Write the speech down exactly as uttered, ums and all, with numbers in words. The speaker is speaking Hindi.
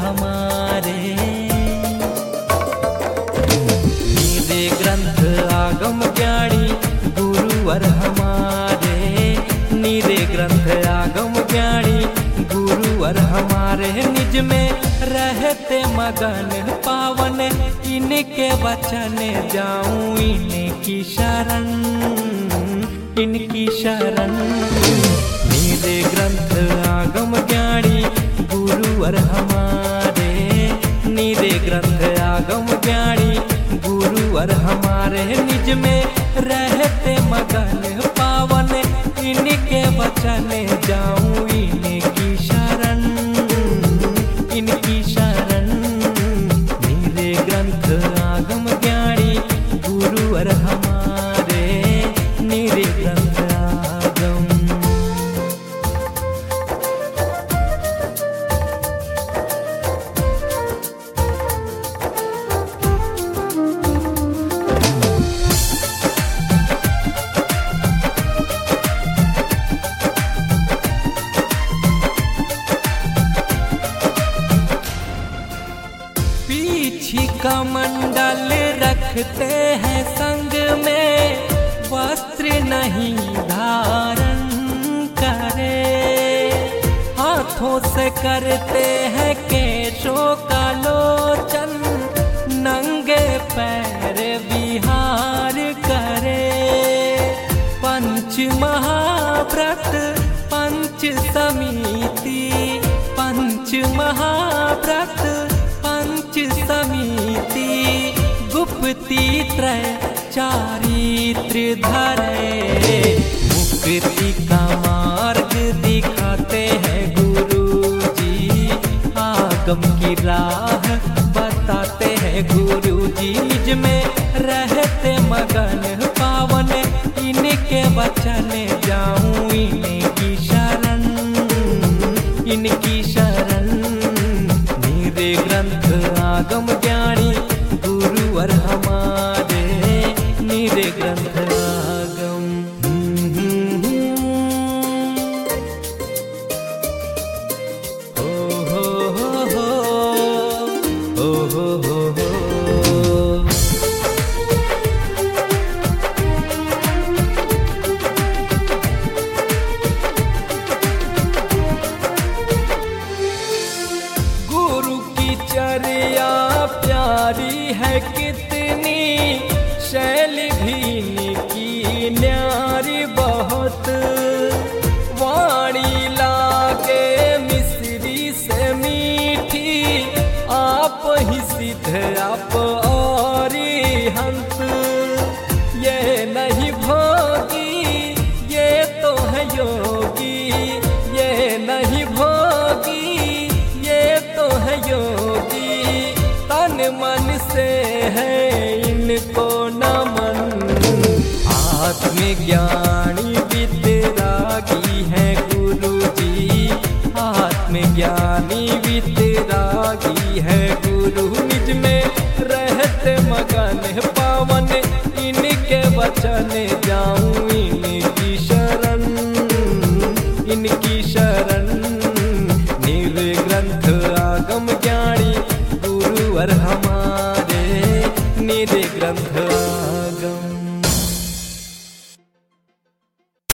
हमारे। निरे ग्रंथ आगम ज्ञानी गुरुवर हमारे, निरे ग्रंथ आगम ज्ञानी गुरुवर हमारे। निज में रहते मगन पावन, इनके वचन जाऊं इनकी शरण, इनकी शरण। निरे ग्रंथ आगम ज्ञानी गुरुवर हमारे, निरे ग्रंथ आगम ज्ञानी गुरुवर हमारे। निज में रहते मगन पावन, इनके वचन जाऊं इनकी शरण, इनकी शरण। निरे ग्रंथ आगम ज्ञानी गुरुवर हमारे, निरे ग्रंथ आगम। पीछी का मंडल रखते हैं संग में, वस्त्र नहीं धारण करे। हाथों से करते हैं केशों का लोचन, नंगे पैर विहार करे। पंच महाव्रत पंच समिति, पंच महाव्रत पंच समिति। गुप्ती त्रय चारित्र धरे, मुक्ति का मार्ग दिखाते हैं गुरुजी। आगम की राह बताते हैं गुरुजी। निज में रहते मगन पावन, इनके वचन जाऊं इनकी शरण, इनकी शरण। निरे ग्रंथ आगम ज्ञानी गुरुवर हमारे, निरे ग्रंथ आगम। हो हो हो हो हो हो हो। गुरु की चर्या प्यारी है कितनी, शैली भी की न्यारी बहुत। वाणी लागे मिश्री से मीठी, आप ही सिद्ध आप और हंत। ये नहीं भोगी ये तो है योगी, ये नहीं भोगी ये तो है योगी। तन मन से है इनको नमन, आत्मज्ञानी वितरागी है गुरुजी। आत्मज्ञानी वितरागी है गुरु। निज में रहते मगन पावन, इनके वचन जाऊं इनकी शरण, इनकी शरण। निरे ग्रंथ आगम ज्ञानी गुरुवर हमारे, निरे ग्रंथ